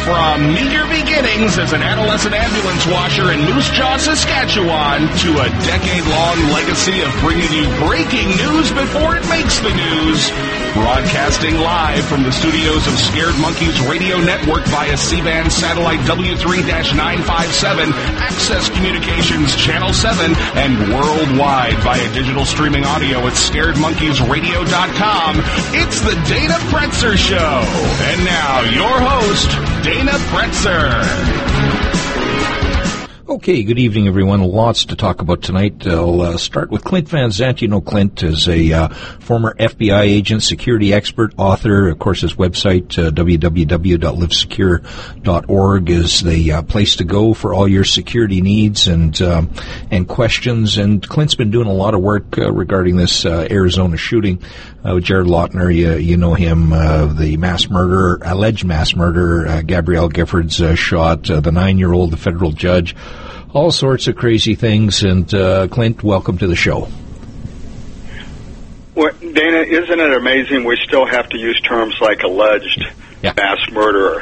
From meager beginnings as an adolescent ambulance washer in Moose Jaw, Saskatchewan, to a decade-long legacy of bringing you breaking news before it makes the news. Broadcasting live from the studios of Scared Monkeys Radio Network via C-band satellite W3-957, Access Communications Channel 7, and worldwide via digital streaming audio at scaredmonkeysradio.com. It's the Dana Pretzer Show. And now, your host, Dana Pretzer. Okay, good evening, everyone. Lots to talk about tonight. I'll start with Clint Van Zandt. You know Clint is a former FBI agent, security expert, author. Of course, his website, www.livesecure.org, is the place to go for all your security needs and questions. And Clint's been doing a lot of work regarding this Arizona shooting with Jared Lautner. You know him, the mass murderer, alleged mass murderer, Gabrielle Giffords shot, the 9-year-old, the federal judge. All sorts of crazy things. And Clint, welcome to the show. Well, Dana, isn't it amazing we still have to use terms like alleged mass murderer?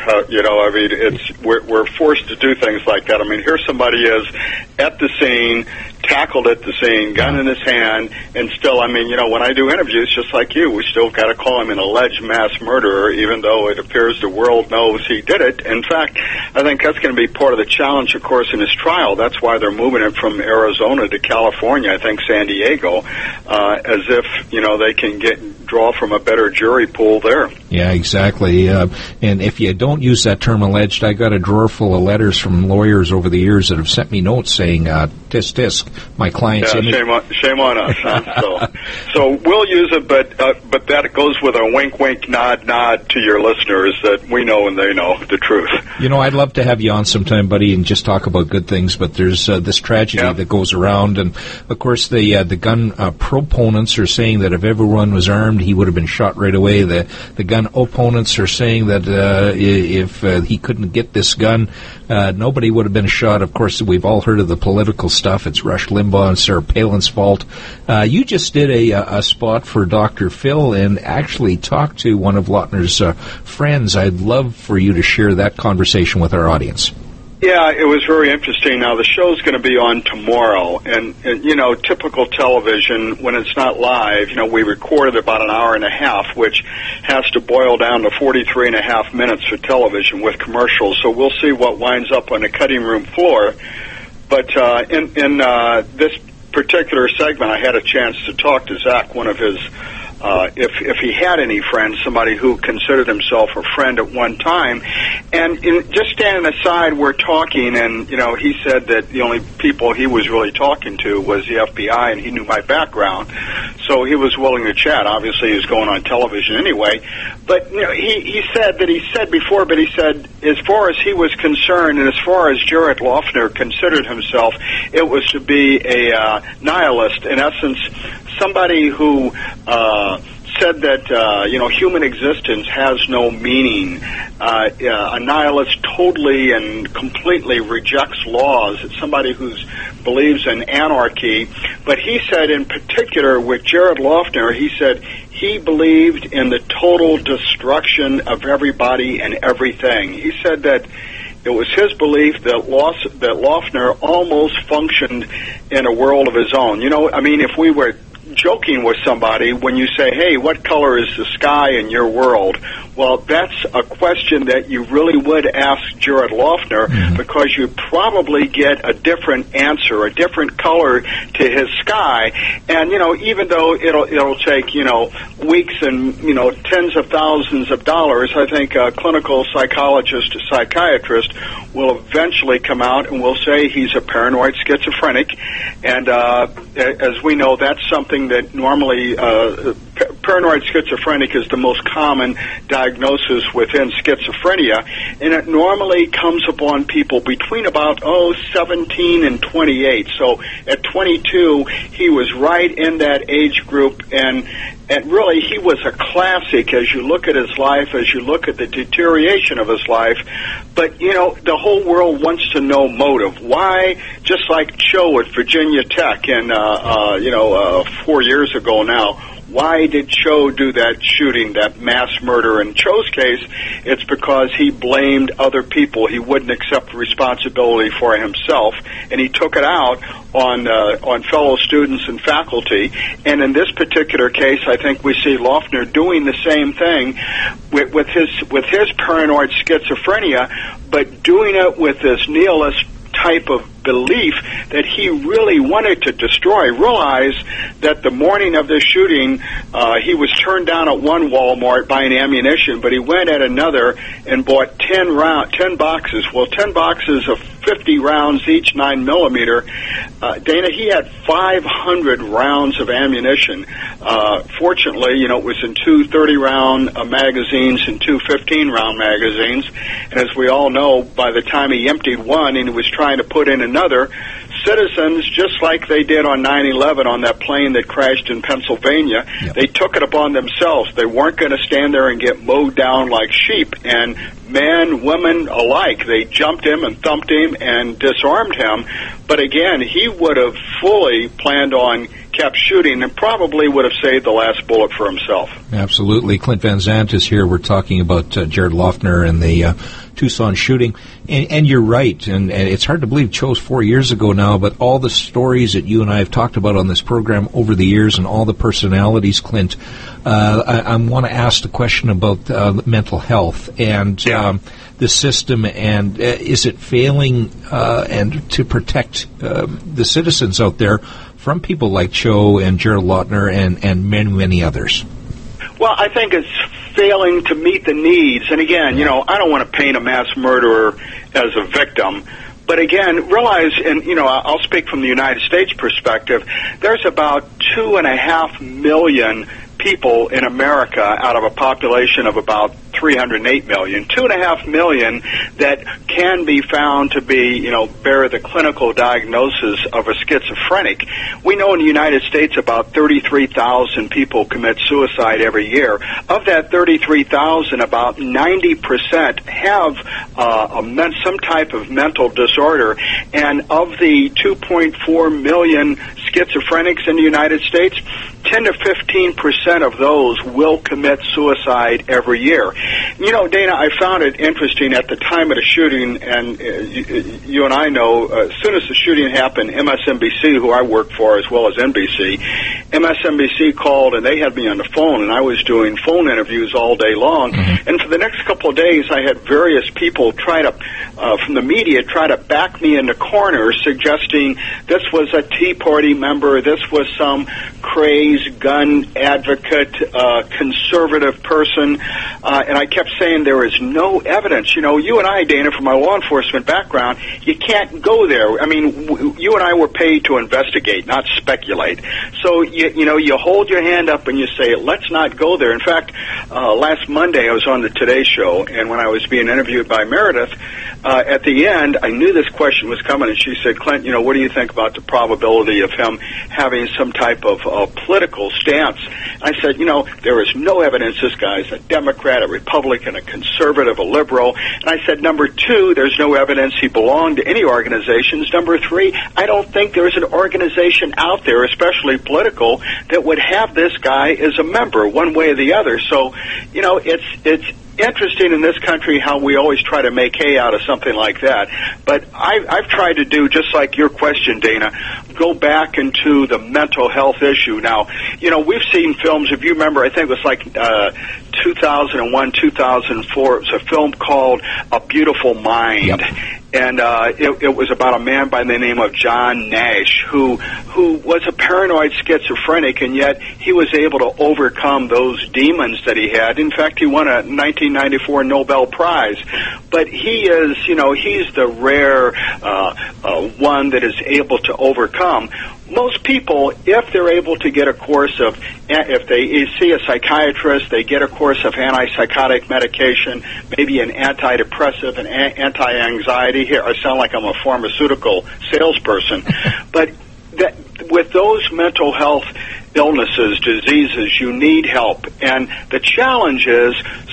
We're forced to do things like that. I mean, here somebody is at the scene, tackled at the scene, gun in his hand, and still, when I do interviews, just like you, we still got to call him an alleged mass murderer, even though it appears the world knows he did it. In fact, I think that's going to be part of the challenge, of course, in his trial. That's why they're moving it from Arizona to California, I think San Diego, as if, they can draw from a better jury pool there. Yeah, exactly. And if you don't use that term alleged, I got a drawer full of letters from lawyers over the years that have sent me notes saying, tisk, tisk, my client's shame on us. Huh? So we'll use it, but that goes with a wink, wink, nod, nod to your listeners that we know and they know the truth. I'd love to have you on sometime, buddy, and just talk about good things, but there's this tragedy that goes around, and of course the gun proponents are saying that if everyone was armed, he would have been shot right away. The gun opponents are saying that if he couldn't get this gun, nobody would have been shot. Of course, we've all heard of the political stuff. It's Rush Limbaugh and Sarah Palin's fault. You just did a spot for Dr. Phil and actually talked to one of Lautner's friends. I'd love for you to share that conversation with our audience. Yeah, it was very interesting. Now, the show's going to be on tomorrow, and typical television, when it's not live, we recorded about an hour and a half, which has to boil down to 43 and a half minutes for television with commercials, so we'll see what winds up on the cutting room floor. But in this particular segment, I had a chance to talk to Zach, one of his if he had any friends, somebody who considered himself a friend at one time. And just standing aside, we're talking, and, he said that the only people he was really talking to was the FBI, and he knew my background. So he was willing to chat. Obviously, he was going on television anyway. But, he said, as far as he was concerned, and as far as Jared Lautner considered himself, it was to be a nihilist, in essence, somebody who said that, human existence has no meaning. A nihilist totally and completely rejects laws. It's somebody who believes in anarchy. But he said in particular with Jared Lautner, he said he believed in the total destruction of everybody and everything. He said that it was his belief that Lautner almost functioned in a world of his own. If we were joking with somebody, when you say, hey, what color is the sky in your world? Well, that's a question that you really would ask Jared Lautner, because you probably get a different answer, a different color to his sky. And, even though it'll take, weeks and, tens of thousands of dollars, I think a clinical psychologist, a psychiatrist will eventually come out and will say he's a paranoid schizophrenic. And as we know, that's something that normally paranoid schizophrenic is the most common diagnosis within schizophrenia, and it normally comes upon people between about 17 and 28. So at 22, he was right in that age group, and really he was a classic as you look at his life, as you look at the deterioration of his life. But, the whole world wants to know motive. Why, just like Cho at Virginia Tech and, 4 years ago now, why did Cho do that shooting, that mass murder? In Cho's case, it's because he blamed other people. He wouldn't accept responsibility for himself, and he took it out on fellow students and faculty. And in this particular case, I think we see Loeffner doing the same thing with his paranoid schizophrenia, but doing it with this nihilist type of belief that he really wanted to destroy. Realize that the morning of this shooting, he was turned down at one Walmart buying ammunition, but he went at another and bought 10 boxes. Well, 10 boxes of 50 rounds each, 9mm. Dana, he had 500 rounds of ammunition. Fortunately, it was in two 30-round magazines and two 15-round magazines. And as we all know, by the time he emptied one and he was trying to put in another, citizens, just like they did on 9/11 on that plane that crashed in Pennsylvania, they took it upon themselves. They weren't going to stand there and get mowed down like sheep. And men, women alike, they jumped him and thumped him and disarmed him. But again, he would have fully planned on kept shooting and probably would have saved the last bullet for himself. Absolutely. Clint Van Zandt is here. We're talking about Jared Loeffner and the Tucson shooting. And you're right. And it's hard to believe Cho's 4 years ago now, but all the stories that you and I have talked about on this program over the years and all the personalities, Clint, I want to ask the question about mental health and the system, and is it failing and to protect the citizens out there from people like Cho and Jared Loeffner and many, many others? Well, I think it's failing to meet the needs. And again, I don't want to paint a mass murderer as a victim. But again, realize, and I'll speak from the United States perspective, there's about 2.5 million people in America out of a population of about 308 million. 2.5 million that can be found to be, bear the clinical diagnosis of a schizophrenic. We know in the United States about 33,000 people commit suicide every year. Of that 33,000, about 90% have some type of mental disorder. And of the 2.4 million schizophrenics in the United States, 10 to 15% of those will commit suicide every year. Dana, I found it interesting at the time of the shooting, and you and I know, as soon as the shooting happened, MSNBC, who I work for, as well as NBC, MSNBC called, and they had me on the phone, and I was doing phone interviews all day long. Mm-hmm. And for the next couple of days, I had various people from the media, try to back me in the corner, suggesting this was a Tea Party member, this was some crazed gun advocate, conservative person, and I kept saying there is no evidence. You and I, Dana, from my law enforcement background, you can't go there. I mean, you and I were paid to investigate, not speculate. So, you hold your hand up and you say, let's not go there. In fact, last Monday I was on the Today Show, and when I was being interviewed by Meredith, at the end, I knew this question was coming, and she said, Clint, what do you think about the probability of him having some type of political stance? I said, there is no evidence this guy's a Democrat, a Republican, a conservative, a liberal. And I said, number two, there's no evidence he belonged to any organizations. Number three, I don't think there's an organization out there, especially political, that would have this guy as a member one way or the other. So, it's interesting in this country how we always try to make hay out of something like that. But I've tried to do, just like your question, Dana, go back into the mental health issue. Now, we've seen films, if you remember, I think it was like 2001, 2004, it was a film called A Beautiful Mind. Yep. And it was about a man by the name of John Nash, who was a paranoid schizophrenic, and yet he was able to overcome those demons that he had. In fact, he won a 1994 Nobel Prize. But he is, he's the rare one that is able to overcome. Most people, if they're able to get a course of, if they see a psychiatrist, they get a course of antipsychotic medication, maybe an antidepressive, an anti-anxiety. Here, I sound like I'm a pharmaceutical salesperson. But with those mental health illnesses, diseases, you need help. And the challenge is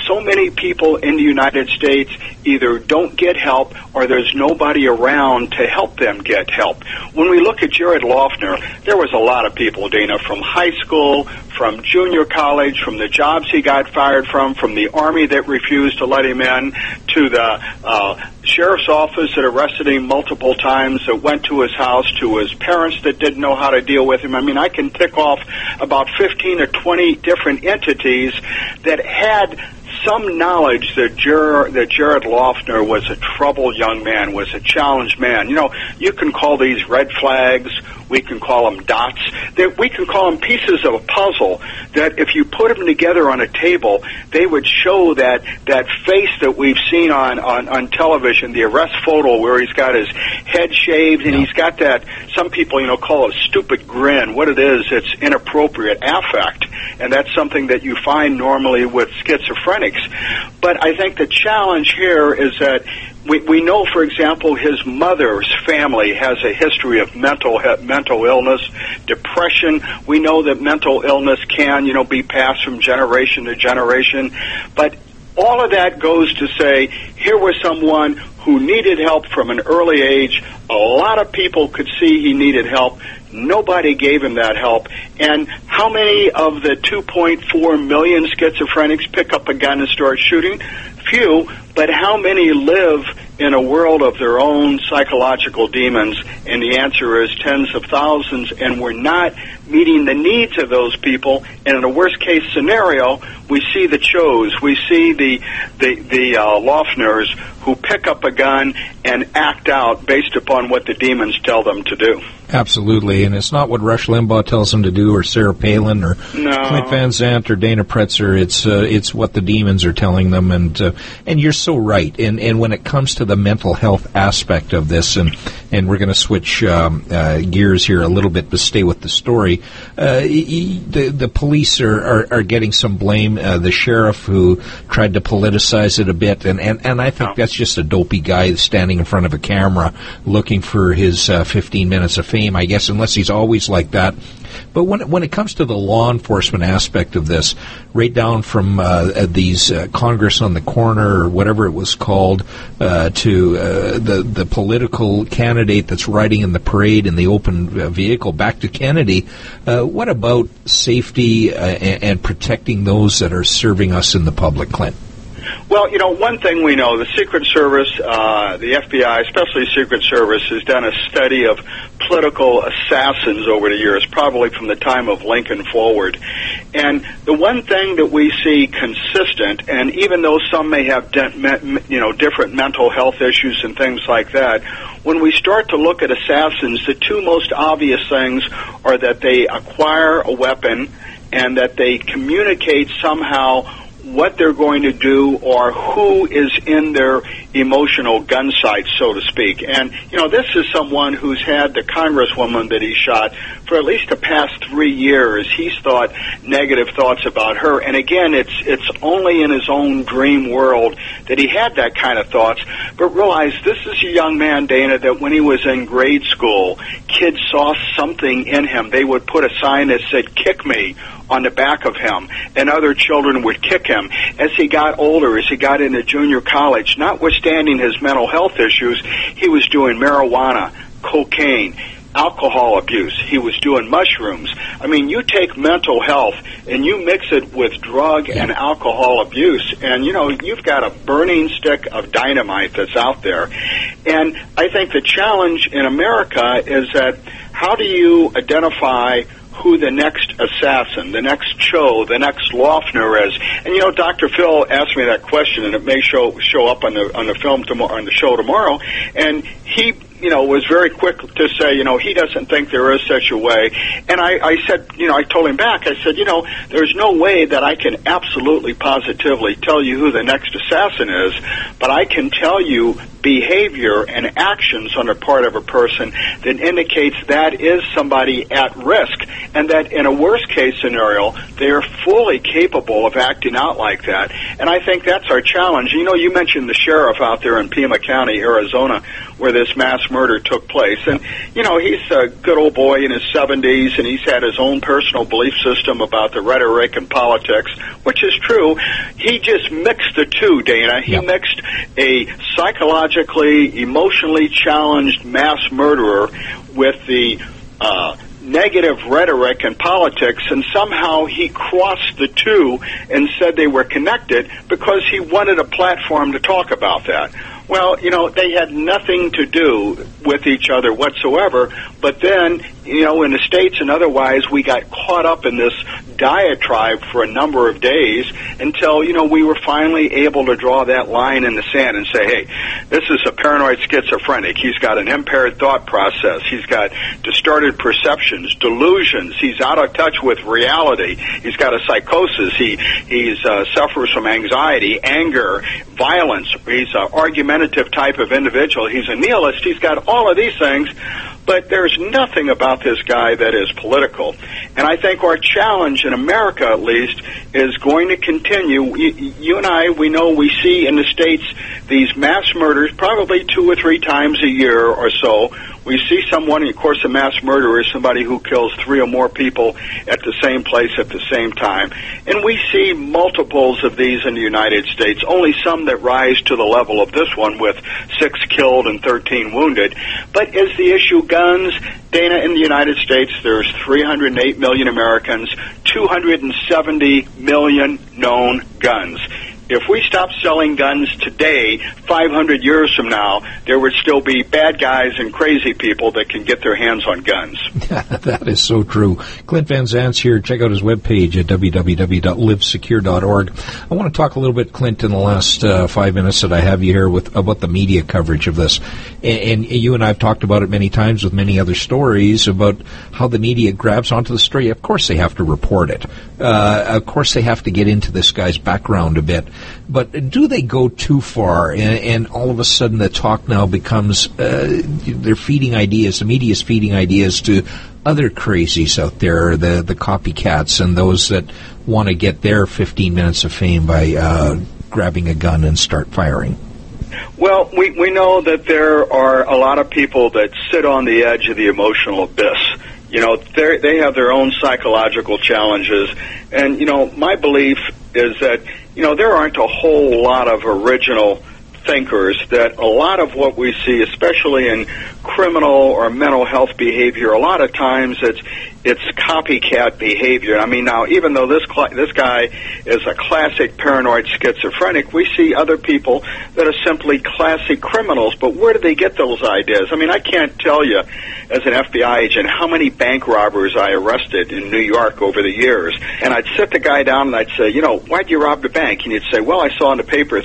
so many people in the United States either don't get help or there's nobody around to help them get help. When we look at Jared Loughner, there was a lot of people, Dana, from high school, from junior college, from the jobs he got fired from the Army that refused to let him in, to the sheriff's office that arrested him multiple times, that went to his house, to his parents that didn't know how to deal with him. I mean, I can tick off about 15 or 20 different entities that had some knowledge that Jared Loughner was a troubled young man, was a challenged man. You know, you can call these red flags, we can call them dots, we can call them pieces of a puzzle that if you put them together on a table, they would show that face that we've seen on television, the arrest photo where he's got his head shaved and he's got that, some people, call it a stupid grin. What it is, it's inappropriate affect, and that's something that you find normally with schizophrenics. But I think the challenge here is that we know, for example, his mother's family has a history of mental illness, depression. We know that mental illness can, be passed from generation to generation. But all of that goes to say, here was someone who needed help from an early age. A lot of people could see he needed help. Nobody gave him that help. And how many of the 2.4 million schizophrenics pick up a gun and start shooting? Few, but how many live in a world of their own psychological demons? And the answer is tens of thousands, and we're not meeting the needs of those people. And in a worst-case scenario, we see the Chos, we see the Loughners who pick up a gun and act out based upon what the demons tell them to do. Absolutely, and it's not what Rush Limbaugh tells them to do, or Sarah Palin, or Clint Van Zandt, or Dana Pretzer. It's what the demons are telling them, and you're so right. And when it comes to the mental health aspect of this, and we're going to switch gears here a little bit, but stay with the story. The police are getting some blame. The sheriff who tried to politicize it a bit, and I think that's just a dopey guy standing in front of a camera looking for his 15 minutes of fame, I guess, unless he's always like that. But when it comes to the law enforcement aspect of this, right down from these Congress on the Corner, or whatever it was called, to the political candidate that's riding in the parade in the open vehicle back to Kennedy, what about safety and protecting those that are serving us in the public, Clint? Well, one thing we know, the Secret Service, the FBI, especially Secret Service, has done a study of political assassins over the years, probably from the time of Lincoln forward. And the one thing that we see consistent, and even though some may have different mental health issues and things like that, when we start to look at assassins, the two most obvious things are that they acquire a weapon and that they communicate somehow what they're going to do or who is in their emotional gun sight, so to speak. And, this is someone who's had the congresswoman that he shot for at least the past 3 years. He's thought negative thoughts about her. And again, it's only in his own dream world that he had that kind of thoughts. But realize this is a young man, Dana, that when he was in grade school, kids saw something in him. They would put a sign that said, "Kick me," on the back of him, and other children would kick him. As he got older, as he got into junior college, notwithstanding his mental health issues, he was doing marijuana, cocaine, alcohol abuse. He was doing mushrooms. I mean, you take mental health and you mix it with drug and alcohol abuse, and, you've got a burning stick of dynamite that's out there. And I think the challenge in America is that how do you identify who the next assassin, the next Cho, the next Loughner is? And Dr. Phil asked me that question, and it may show up on the film tomorrow, on the show tomorrow. And he, was very quick to say, he doesn't think there is such a way. And I said, I told him back. I said, there's no way that I can absolutely, positively tell you who the next assassin is, but I can tell you behavior and actions on the part of a person that indicates that is somebody at risk, and that in a worst-case scenario, they are fully capable of acting out like that. And I think that's our challenge. You know, you mentioned the sheriff out there in Pima County, Arizona, where this mass murder took place. And, you know, he's a good old boy in his 70s, and he's had his own personal belief system about the rhetoric and politics, which is true. He just mixed the two, Dana. He mixed a psychologically, emotionally challenged mass murderer with the negative rhetoric and politics, and somehow he crossed the two and said they were connected because he wanted a platform to talk about that. Well, you know, they had nothing to do with each other whatsoever, but then, you know, in the States and otherwise, we got caught up in this diatribe for a number of days until, you know, we were finally able to draw that line in the sand and say, hey, this is a paranoid schizophrenic. He's got an impaired thought process. He's got distorted perceptions, delusions. He's out of touch with reality. He's got a psychosis. He suffers from anxiety, anger, violence. He's an argumentative type of individual. He's a nihilist. He's got all of these things, but there's nothing about this guy that is political. And I think our challenge in America, at least, is going to continue. You and I, we know we see in the States these mass murders probably 2 or 3 times a year or so. We see someone, of course, a mass murderer is somebody who kills 3 or more people at the same place at the same time. And we see multiples of these in the United States, only some that rise to the level of this one with 6 killed and 13 wounded. But is the issue guns? Dana, in the United States, there's 308 million Americans, 270 million known guns. If we stop selling guns today, 500 years from now, there would still be bad guys and crazy people that can get their hands on guns. That is so true. Clint Van Zant's here. Check out his webpage at www.livesecure.org. I want to talk a little bit, Clint, in the last 5 minutes that I have you here about the media coverage of this. And you and I have talked about it many times with many other stories about how the media grabs onto the story. Of course they have to report it. Of course they have to get into this guy's background a bit. But do they go too far, and all of a sudden the talk now becomes they're feeding ideas, the media's feeding ideas to other crazies out there, the copycats and those that want to get their 15 minutes of fame by grabbing a gun and start firing? Well, we know that there are a lot of people that sit on the edge of the emotional abyss. You know, they have their own psychological challenges, and, you know, my belief is that, you know, there aren't a whole lot of original thinkers, that a lot of what we see, especially in criminal or mental health behavior, a lot of times it's copycat behavior. I mean, now, even though this guy is a classic paranoid schizophrenic, we see other people that are simply classic criminals. But where do they get those ideas? I mean, I can't tell you, as an FBI agent, how many bank robbers I arrested in New York over the years. And I'd sit the guy down and I'd say, you know, why'd you rob the bank? And he'd say, well, I saw in the paper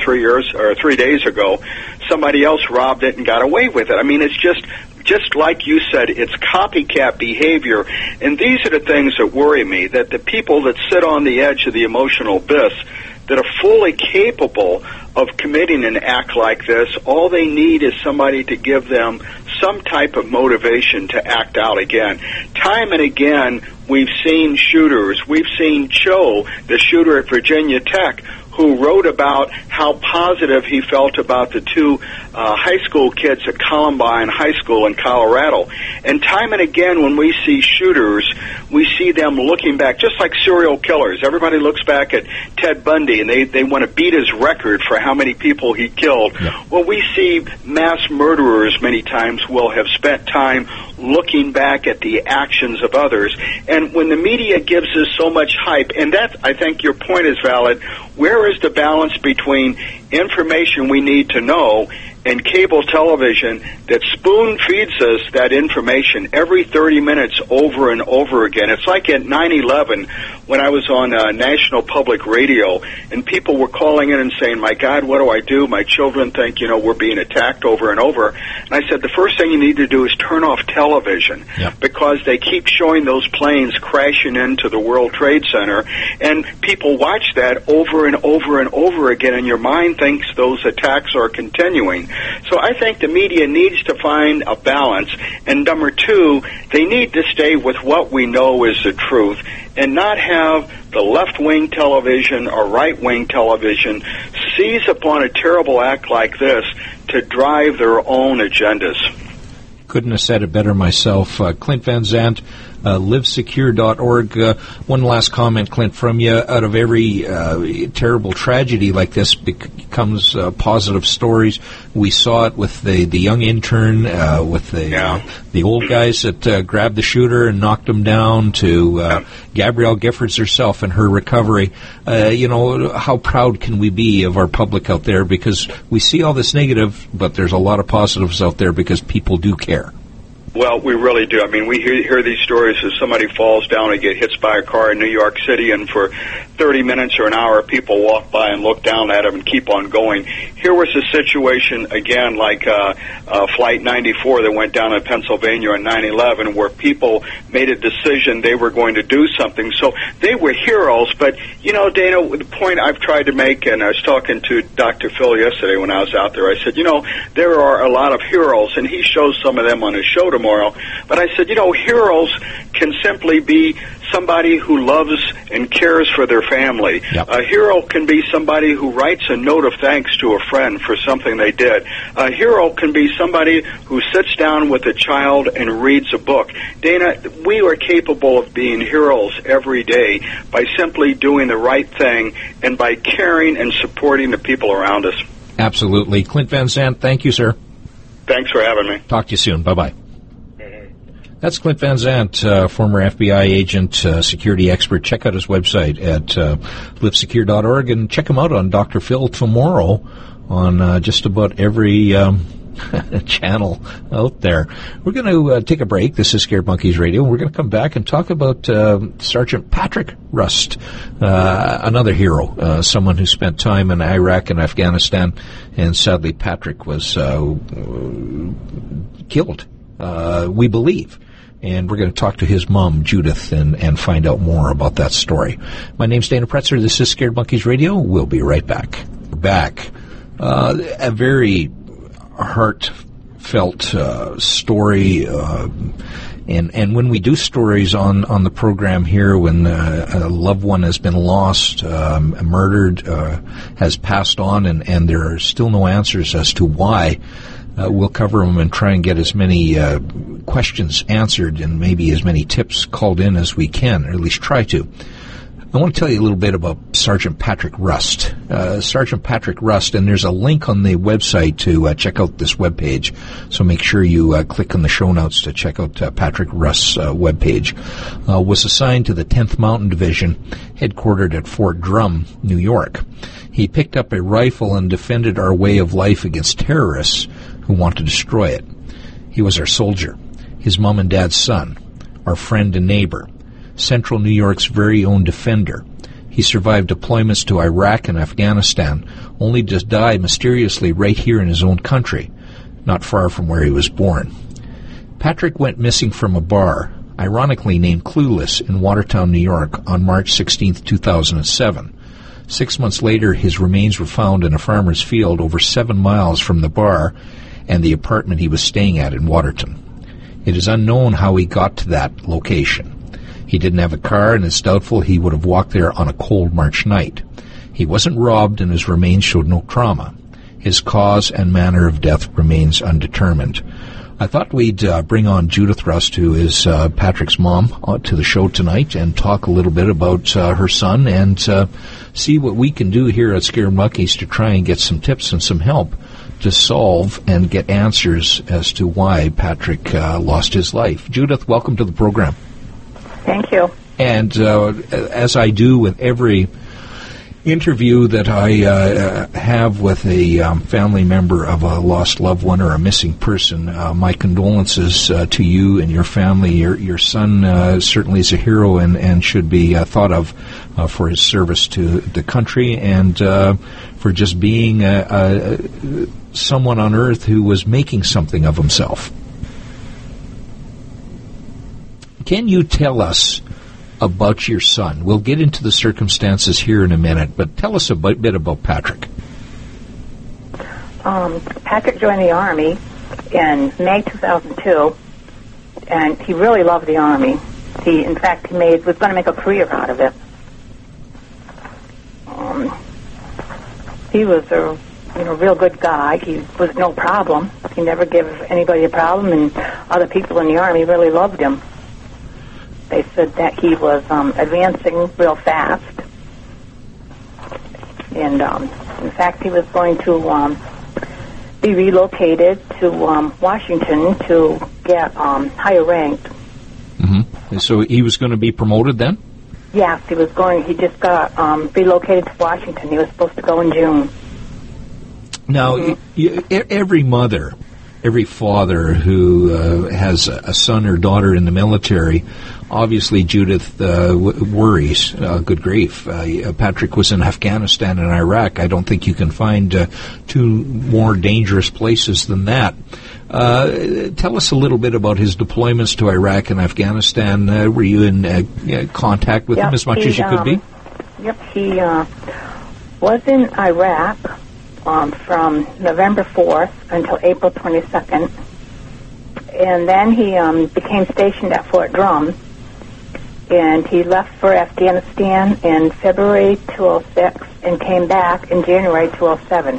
3 days ago, somebody else robbed it and got away with it. I mean, it's just like you said, it's copycat behavior. And these are the things that worry me, that the people that sit on the edge of the emotional abyss, that are fully capable of committing an act like this, all they need is somebody to give them some type of motivation to act out again. Time and again, we've seen shooters. We've seen Cho, the shooter at Virginia Tech, who wrote about how positive he felt about the 2 high school kids at Columbine High School in Colorado. And time and again, when we see shooters, we see them looking back, just like serial killers. Everybody looks back at Ted Bundy, and they want to beat his record for how many people he killed. Yeah. Well, we see mass murderers many times will have spent time looking back at the actions of others. And when the media gives us so much hype, and that, I think your point is valid, where is the balance between information we need to know and cable television that spoon feeds us that information every 30 minutes over and over again? It's like at 9/11 when I was on National Public Radio, and people were calling in and saying, my God, what do I do? My children think, you know, we're being attacked over and over. And I said, the first thing you need to do is turn off television, because they keep showing those planes crashing into the World Trade Center, and people watch that over and over and over again, and your mind thinks those attacks are continuing. So I think the media needs to find a balance. And number two, they need to stay with what we know is the truth and not have the left-wing television or right-wing television seize upon a terrible act like this to drive their own agendas. Couldn't have said it better myself. Clint Van Zandt, livesecure.org. One last comment, Clint, from you. Out of every terrible tragedy like this comes positive stories. We saw it with the young intern, with the old guys that grabbed the shooter and knocked him down, to Gabrielle Giffords herself and her recovery. How proud can we be of our public out there? Because we see all this negative, but there's a lot of positives out there because people do care. Well, we really do. I mean, we hear these stories as somebody falls down and get hit by a car in New York City, and for 30 minutes or an hour, people walk by and look down at them and keep on going. Here was a situation, again, like Flight 94 that went down in Pennsylvania on 9/11, where people made a decision they were going to do something. So they were heroes. But, Dana, the point I've tried to make, and I was talking to Dr. Phil yesterday when I was out there, I said, there are a lot of heroes, and he shows some of them on his show tomorrow. But I said, heroes can simply be somebody who loves and cares for their family. Yep. A hero can be somebody who writes a note of thanks to a friend for something they did. A hero can be somebody who sits down with a child and reads a book. Dana, we are capable of being heroes every day by simply doing the right thing and by caring and supporting the people around us. Absolutely. Clint Van Zandt, thank you, sir. Thanks for having me. Talk to you soon. Bye-bye. That's Clint Van Zandt, former FBI agent, security expert. Check out his website at livesecure.org, and check him out on Dr. Phil tomorrow on just about every channel out there. We're going to take a break. This is Scared Monkeys Radio. We're going to come back and talk about Sergeant Patrick Rust, another hero, someone who spent time in Iraq and Afghanistan, and sadly Patrick was killed, we believe. And we're going to talk to his mom, Judith, and find out more about that story. My name's Dana Pretzer. This is Scared Monkeys Radio. We'll be right back. A very heartfelt story. And when we do stories on the program here, when a loved one has been lost, murdered, has passed on, and there are still no answers as to why, we'll cover them and try and get as many questions answered and maybe as many tips called in as we can, or at least try to. I want to tell you a little bit about Sergeant Patrick Rust. Sergeant Patrick Rust, and there's a link on the website to check out this webpage, so make sure you click on the show notes to check out Patrick Rust's webpage. Was assigned to the 10th Mountain Division, headquartered at Fort Drum, New York. He picked up a rifle and defended our way of life against terrorists who want to destroy it. He was our soldier, his mom and dad's son, our friend and neighbor, Central New York's very own defender. He survived deployments to Iraq and Afghanistan, only to die mysteriously right here in his own country, not far from where he was born. Patrick went missing from a bar, ironically named Clueless, in Watertown, New York, on March 16, 2007. 6 months later, his remains were found in a farmer's field over 7 miles from the bar and the apartment he was staying at in Watertown. It is unknown how he got to that location. He didn't have a car, and it's doubtful he would have walked there on a cold March night. He wasn't robbed, and his remains showed no trauma. His cause and manner of death remains undetermined. I thought we'd bring on Judith Rust, who is Patrick's mom, to the show tonight and talk a little bit about her son and see what we can do here at Scared Monkeys to try and get some tips and some help to solve and get answers as to why Patrick lost his life. Judith, welcome to the program. Thank you. And as I do with every interview that I have with a family member of a lost loved one or a missing person, my condolences to you and your family. Your son certainly is a hero and should be thought of for his service to the country and for just being someone on earth who was making something of himself. Can you tell us about your son? We'll get into the circumstances here in a minute, but tell us a bit about Patrick. Patrick joined the Army in May 2002, and he really loved the Army. In fact, was going to make a career out of it. He was a real good guy. He was no problem. He never gave anybody a problem, and other people in the Army really loved him. They said that he was advancing real fast, and in fact, he was going to be relocated to Washington to get higher ranked. Mm-hmm. So he was going to be promoted then? Yes, he was going. He just got relocated to Washington. He was supposed to go in June. Now, every mother, every father who has a son or daughter in the military, obviously Judith worries. Good grief. Patrick was in Afghanistan and Iraq. I don't think you can find two more dangerous places than that. Tell us a little bit about his deployments to Iraq and Afghanistan. Were you in contact with him as much as you could be? Yep, he was in Iraq from November 4th until April 22nd. And then he became stationed at Fort Drum. And he left for Afghanistan in February 2006 and came back in January 2007.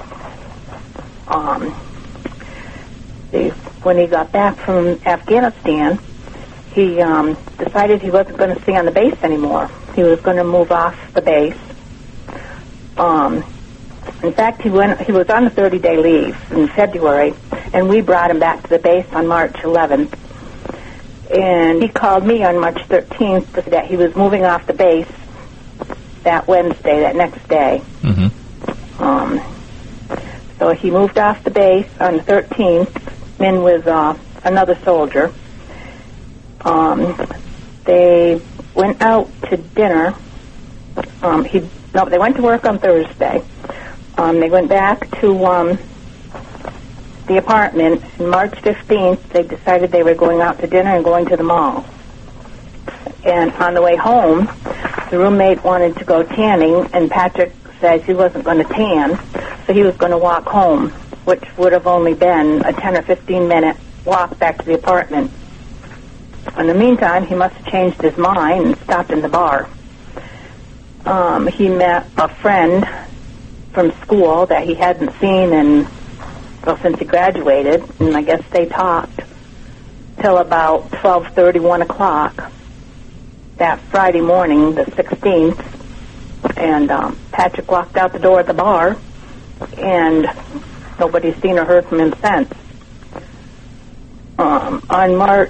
When he got back from Afghanistan, he decided he wasn't going to stay on the base anymore. He was going to move off the base. In fact, he was on a 30-day leave in February, and we brought him back to the base on March 11th. And he called me on March 13th to say that he was moving off the base that Wednesday, that next day. Mm-hmm. So he moved off the base on the 13th, in with another soldier. They went out to dinner. They went to work on Thursday. They went back to the apartment. On March 15th, they decided they were going out to dinner and going to the mall. And on the way home, the roommate wanted to go tanning, and Patrick said he wasn't going to tan, so he was going to walk home, which would have only been a 10 or 15-minute walk back to the apartment. In the meantime, he must have changed his mind and stopped in the bar. He met a friend from school that he hadn't seen since he graduated, and I guess they talked till about 12:30, 1 o'clock that Friday morning, the 16th, and Patrick walked out the door of the bar, and nobody's seen or heard from him since. On March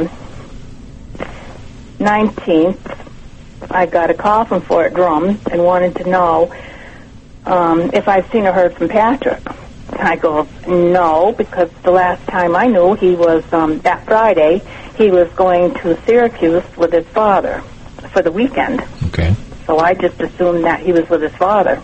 19th, I got a call from Fort Drum and wanted to know if I've seen or heard from Patrick. I go, no, because the last time I knew he was, that Friday, he was going to Syracuse with his father for the weekend. Okay. So I just assumed that he was with his father.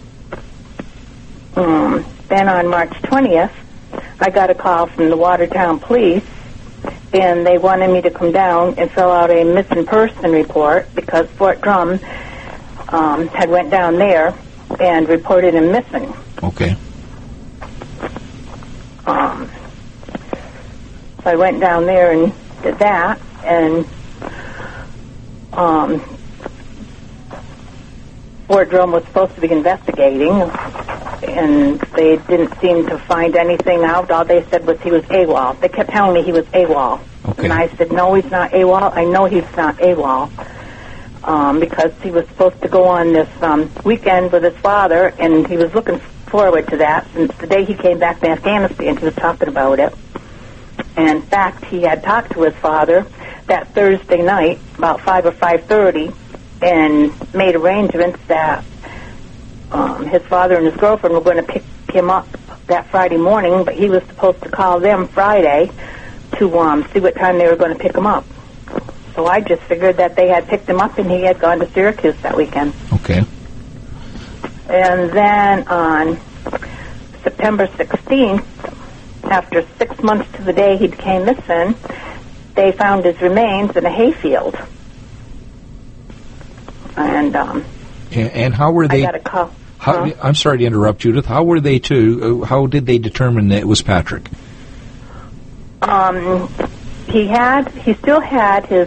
Then on March 20th, I got a call from the Watertown Police, and they wanted me to come down and fill out a missing person report because Fort Drum had went down there and reported him missing. Okay. So I went down there and did that, and Fort Drum was supposed to be investigating, and they didn't seem to find anything out. All they said was he was AWOL. They kept telling me he was AWOL. Okay. And I said, no, he's not AWOL. I know he's not AWOL. Because he was supposed to go on this weekend with his father, and he was looking forward to that since the day he came back from Afghanistan. He was talking about it. And in fact, he had talked to his father that Thursday night, about 5 or 5:30, and made arrangements that his father and his girlfriend were going to pick him up that Friday morning, but he was supposed to call them Friday to see what time they were going to pick him up. So I just figured that they had picked him up and he had gone to Syracuse that weekend. Okay. And then on September 16th, after 6 months to the day he became missing, they found his remains in a hayfield. And how were they? I got a call. I'm sorry to interrupt, Judith. How did they determine that it was Patrick? He still had his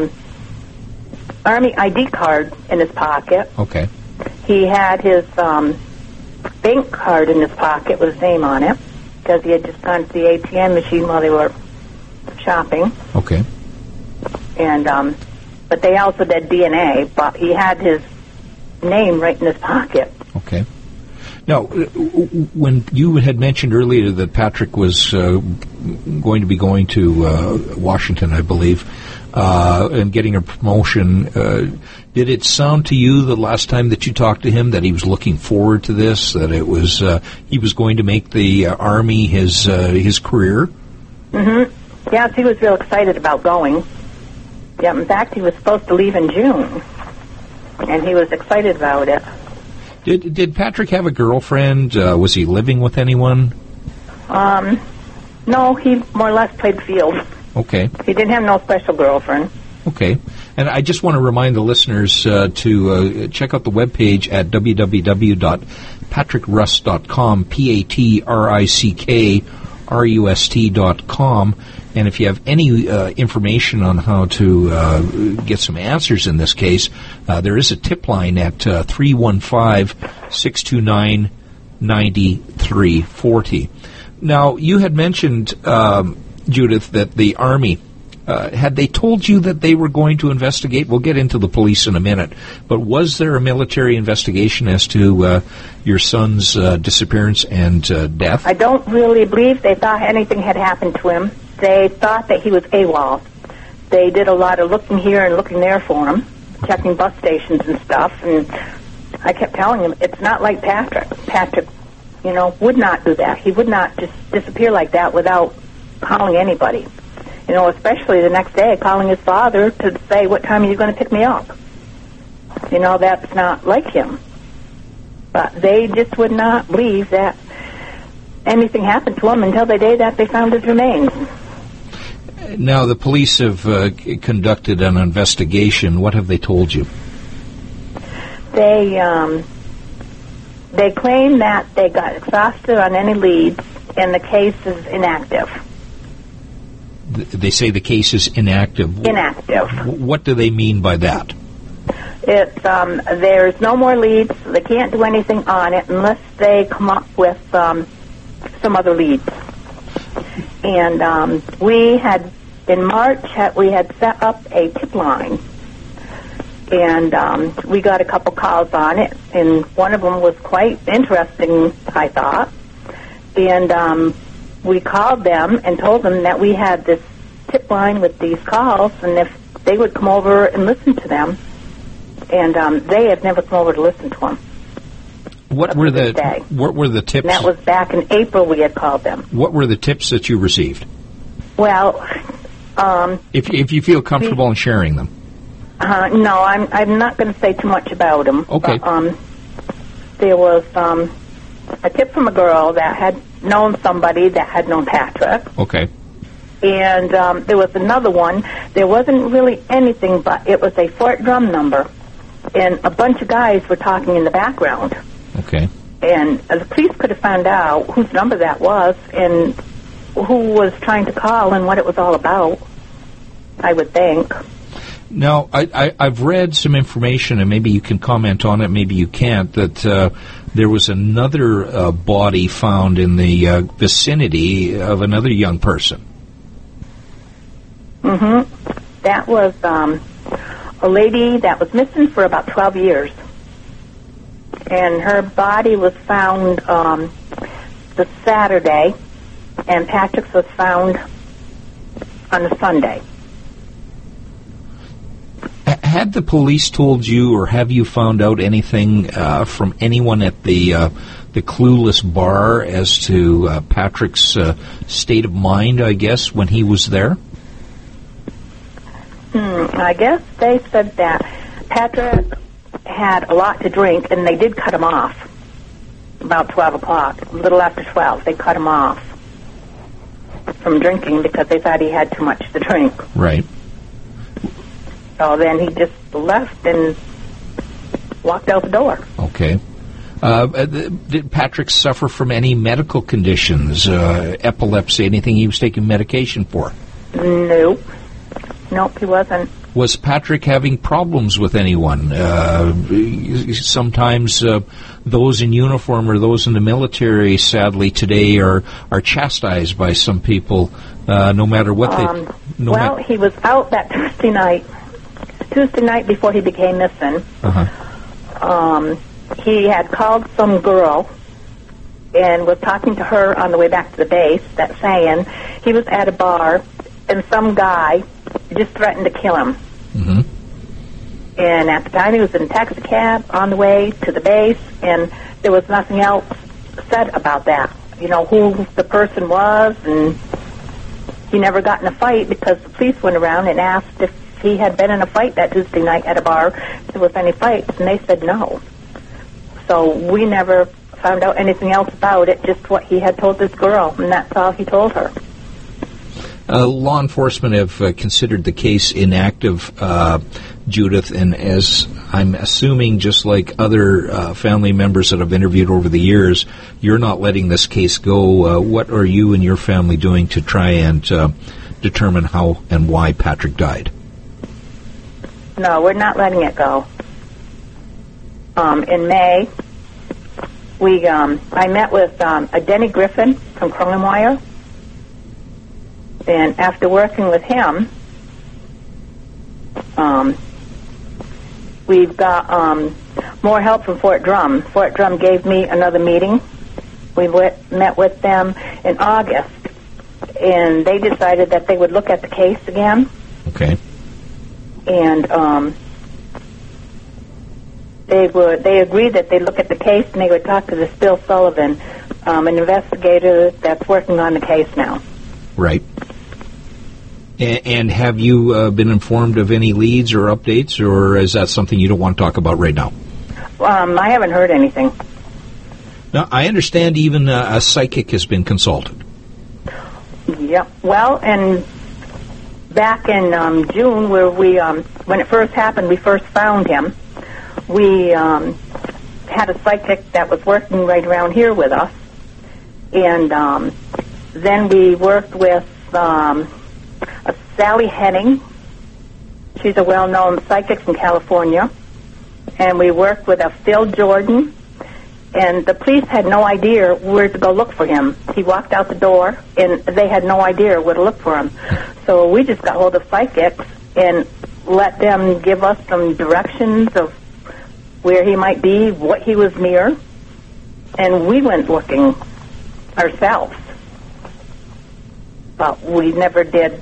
Army ID card in his pocket. Okay. He had his bank card in his pocket with his name on it because he had just gone to the ATM machine while they were shopping. Okay. And but they also did DNA, but he had his name right in his pocket. Okay. Now, when you had mentioned earlier that Patrick was going to be going to Washington, I believe, and getting a promotion, did it sound to you the last time that you talked to him that he was looking forward to this, that it was he was going to make the Army his career? Mm-hmm. Yes, he was real excited about going. Yeah, in fact, he was supposed to leave in June, and he was excited about it. Did Patrick have a girlfriend? Was he living with anyone? No, he more or less played field. Okay. He didn't have no special girlfriend. Okay. And I just want to remind the listeners to check out the webpage at www.patrickrust.com, PATRICKRUST.com. And if you have any information on how to get some answers in this case, there is a tip line at 315-629-9340. Now, you had mentioned, Judith, that the Army, had they told you that they were going to investigate? We'll get into the police in a minute. But was there a military investigation as to your son's disappearance and death? I don't really believe they thought anything had happened to him. They thought that he was AWOL. They did a lot of looking here and looking there for him, checking bus stations and stuff, and I kept telling him, it's not like Patrick. Patrick, would not do that. He would not just disappear like that without calling anybody. Especially the next day, calling his father to say, what time are you going to pick me up? That's not like him. But they just would not believe that anything happened to him until the day that they found his remains. Now, the police have conducted an investigation. What have they told you? They claim that they got exhausted on any leads and the case is inactive. They say the case is inactive. Inactive. What do they mean by that? It's there's no more leads. They can't do anything on it unless they come up with some other leads. And we had, in March, we had set up a tip line. And we got a couple calls on it, and one of them was quite interesting, I thought. And we called them and told them that we had this tip line with these calls, and if they would come over and listen to them. And they had never come over to listen to them. What were the tips? And that was back in April we had called them. What were the tips that you received? Well, if you feel comfortable in sharing them. No, I'm not going to say too much about them. Okay. But, there was a tip from a girl that had known somebody that had known Patrick. Okay. And there was another one. There wasn't really anything, but it was a Fort Drum number. And a bunch of guys were talking in the background. Okay. And the police could have found out whose number that was and who was trying to call and what it was all about, I would think. Now, I've read some information, and maybe you can comment on it, maybe you can't, that there was another body found in the vicinity of another young person. Mm-hmm. That was a lady that was missing for about 12 years. And her body was found the Saturday, and Patrick's was found on the Sunday. Had the police told you, or have you found out anything from anyone at the Clueless bar as to Patrick's state of mind, I guess, when he was there? I guess they said that Patrick had a lot to drink, and they did cut him off about 12 o'clock, a little after 12. They cut him off from drinking because they thought he had too much to drink. Right. So then he just left and walked out the door. Okay. Did Patrick suffer from any medical conditions, epilepsy, anything he was taking medication for? Nope, he wasn't. Was Patrick having problems with anyone? Sometimes those in uniform or those in the military, sadly, today are chastised by some people, no matter what they... he was out that Tuesday night before he became missing. He had called some girl and was talking to her on the way back to the base, that saying he was at a bar and some guy just threatened to kill him. Mm-hmm. And at the time he was in a taxi cab on the way to the base, and there was nothing else said about that. You know, who the person was, and he never got in a fight because the police went around and asked if he had been in a fight that Tuesday night at a bar, if there was any fights, and they said no. So we never found out anything else about it, just what he had told this girl, and that's all he told her. Law enforcement have considered the case inactive, Judith, and as I'm assuming, just like other family members that I've interviewed over the years, you're not letting this case go. What are you and your family doing to try and determine how and why Patrick died? No, we're not letting it go. In May, I met with a Denny Griffin from Kronenweier, and after working with him, we've got more help from Fort Drum. Fort Drum gave me another meeting. We met with them in August, and they decided that they would look at the case again. Okay. And they agreed that they'd look at the case and they would talk to this Bill Sullivan, an investigator that's working on the case now. Right. And have you been informed of any leads or updates, or is that something you don't want to talk about right now? I haven't heard anything. Now, I understand even a psychic has been consulted. Yeah. Well, and back in June, where when it first happened, we first found him. We had a psychic that was working right around here with us, and then we worked with Sally Henning. She's a well-known psychic from California, and we worked with a Phil Jordan, and the police had no idea where to go look for him. He walked out the door, and they had no idea where to look for him. So we just got hold of psychics and let them give us some directions of where he might be, what he was near, and we went looking ourselves. But we never did,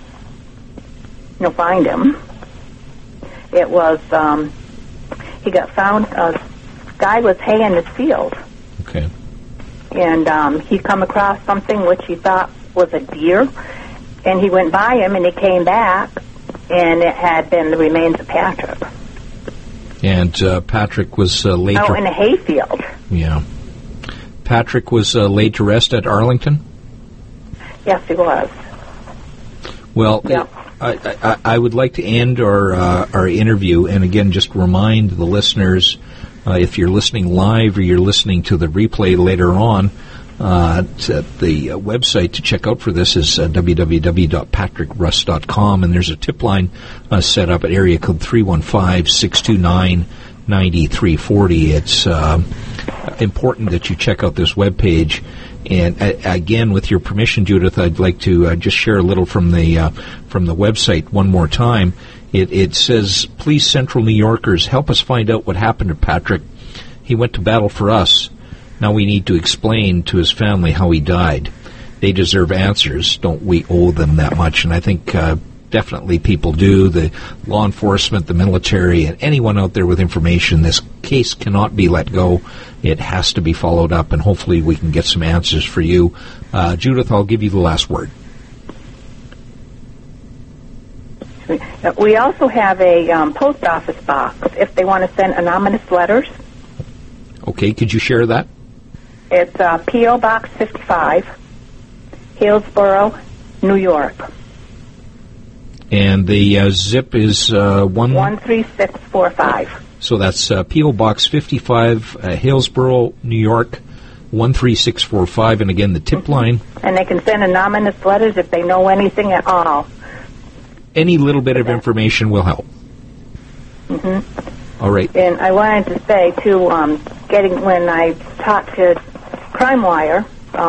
find him. It was, he got found, a guy was hay in his field. Okay. And he come across something which he thought was a deer, and he went by him, and he came back, and it had been the remains of Patrick. And Patrick was laid in a hayfield. Yeah. Patrick was laid to rest at Arlington? Yes, he was. Well, yeah. I would like to end our interview, and again, just remind the listeners, if you're listening live or you're listening to the replay later on, the website to check out for this is www.patrickrust.com, and there's a tip line set up at area code 315-629-9340. It's important that you check out this webpage. And again, with your permission, Judith, I'd like to just share a little from the website one more time. It says, "Please, Central New Yorkers, help us find out what happened to Patrick. He went to battle for us. Now we need to explain to his family how he died. They deserve answers. Don't we owe them that much?" And I think definitely people do. The law enforcement, the military, and anyone out there with information. This case cannot be let go. It has to be followed up, and hopefully we can get some answers for you. Judith, I'll give you the last word. We also have a post office box if they want to send anonymous letters. Okay, could you share that? It's P.O. Box 55, Hillsborough, New York. And the zip is 13645. So that's P.O. Box 55, Hillsborough, New York, 13645. And again, the tip line. And they can send anonymous letters if they know anything at all. Any little bit of information will help. All right. And I wanted to say, too, when I talked to Crime Wire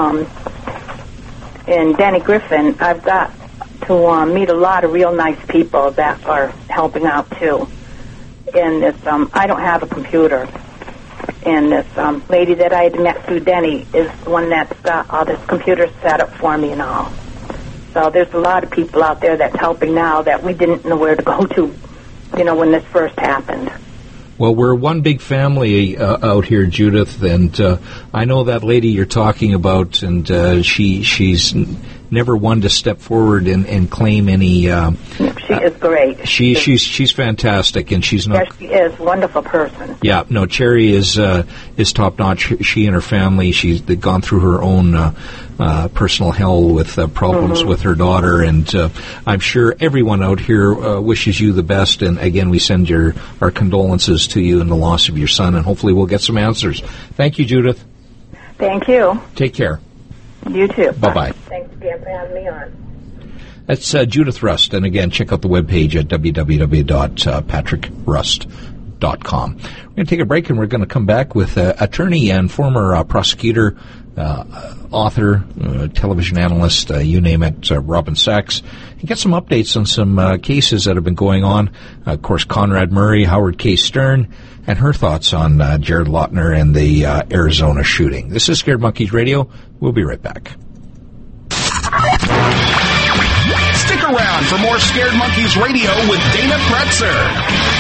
and Danny Griffin, I've got to meet a lot of real nice people that are helping out, too. And this, I don't have a computer. And this lady that I had met through Denny is the one that's got all this computer set up for me and all. So there's a lot of people out there that's helping now that we didn't know where to go to, when this first happened. Well, we're one big family out here, Judith, and I know that lady you're talking about, and she's never one to step forward and claim any. She is great. She's fantastic, and she's not. Yes, she is a wonderful person. Yeah, no, Cherry is top notch. She and her family, they've gone through her own personal hell with problems with her daughter, and I'm sure everyone out here wishes you the best. And again, we send our condolences to you in the loss of your son, and hopefully we'll get some answers. Thank you, Judith. Thank you. Take care. You too. Bye-bye. Thanks again for having me on. That's Judith Rust, and again, check out the webpage at www.patrickrust.com. We're going to take a break, and we're going to come back with attorney and former prosecutor, author, television analyst, you name it, Robin Sachs, and get some updates on some cases that have been going on. Of course, Conrad Murray, Howard K. Stern, and her thoughts on Jared Lautner and the Arizona shooting. This is Scared Monkeys Radio. We'll be right back. Stick around for more Scared Monkeys Radio with Dana Pretzer.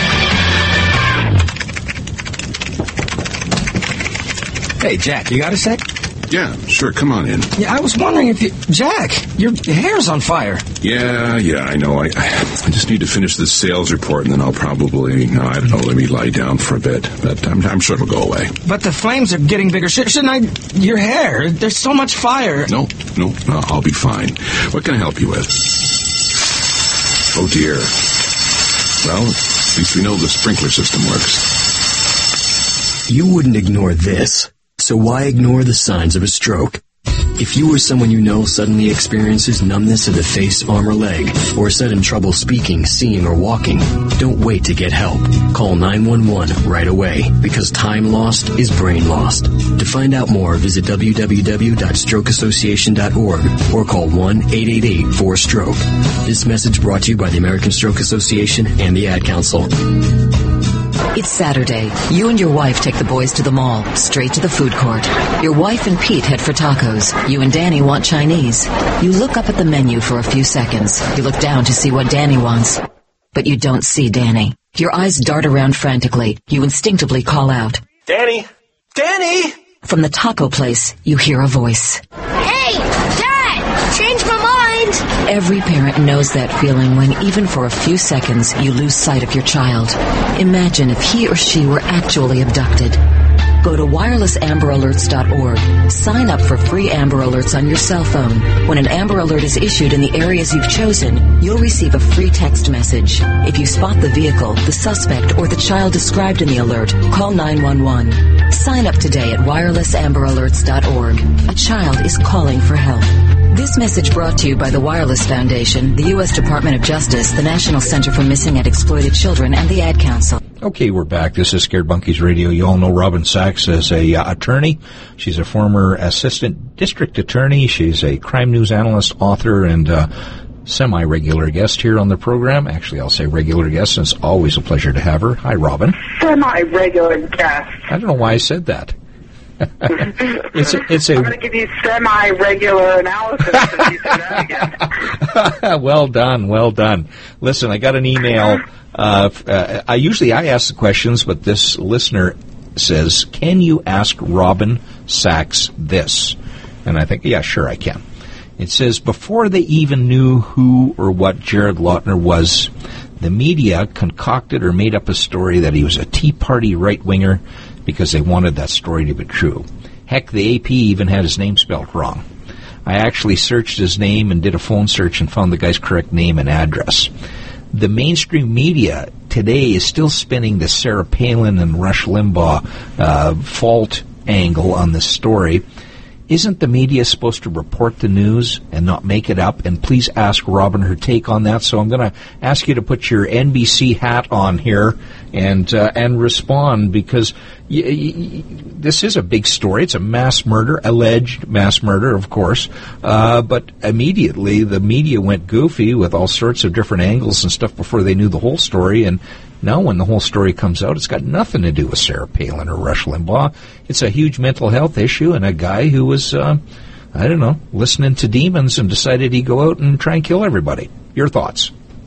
Hey, Jack, you got a sec? Yeah, sure, come on in. Yeah, I was wondering if Jack, your hair's on fire. Yeah, I know. I just need to finish this sales report, and then I'll probably, let me lie down for a bit. But I'm sure it'll go away. But the flames are getting bigger. Shouldn't I... Your hair, there's so much fire. No, I'll be fine. What can I help you with? Oh, dear. Well, at least we know the sprinkler system works. You wouldn't ignore this. So why ignore the signs of a stroke? If you or someone you know suddenly experiences numbness of the face, arm, or leg, or sudden trouble speaking, seeing, or walking, don't wait to get help. Call 911 right away, because time lost is brain lost. To find out more, visit www.strokeassociation.org or call 1-888-4STROKE. This message brought to you by the American Stroke Association and the Ad Council. It's Saturday. You and your wife take the boys to the mall, straight to the food court. Your wife and Pete head for tacos. You and Danny want Chinese. You look up at the menu for a few seconds. You look down to see what Danny wants. But you don't see Danny. Your eyes dart around frantically. You instinctively call out, Danny! Danny! From the taco place, you hear a voice. Hey, Dad! Change my mind! Every parent knows that feeling when, even for a few seconds, you lose sight of your child. Imagine if he or she were actually abducted. Go to wirelessamber-alerts.org. Sign up for free Amber Alerts on your cell phone. When an Amber Alert is issued in the areas you've chosen, you'll receive a free text message. If you spot the vehicle, the suspect, or the child described in the alert, call 911. Sign up today at wirelessamber-alerts.org. A child is calling for help. This message brought to you by the Wireless Foundation, the U.S. Department of Justice, the National Center for Missing and Exploited Children, and the Ad Council. Okay, we're back. This is Scared Monkeys Radio. You all know Robin Sachs as a attorney. She's a former assistant district attorney. She's a crime news analyst, author, and semi-regular guest here on the program. Actually, I'll say regular guest, and it's always a pleasure to have her. Hi, Robin. Semi-regular guest. I don't know why I said that. I'm going to give you semi-regular analysis if you say that again. Well done. Listen, I got an email. I usually ask the questions, but this listener says, can you ask Robin Sachs this? And I think, yeah, sure I can. It says, before they even knew who or what Jared Lautner was, the media concocted or made up a story that he was a Tea Party right-winger because they wanted that story to be true. Heck, the AP even had his name spelled wrong. I actually searched his name and did a phone search and found the guy's correct name and address. The mainstream media today is still spinning the Sarah Palin and Rush Limbaugh fault angle on this story. Isn't the media supposed to report the news and not make it up? And please ask Robin her take on that. So I'm going to ask you to put your NBC hat on here and respond, because this is a big story. It's a mass murder, alleged mass murder, of course. But immediately the media went goofy with all sorts of different angles and stuff before they knew the whole story. And now when the whole story comes out, it's got nothing to do with Sarah Palin or Rush Limbaugh. It's a huge mental health issue and a guy who was, listening to demons and decided he'd go out and try and kill everybody. Your thoughts?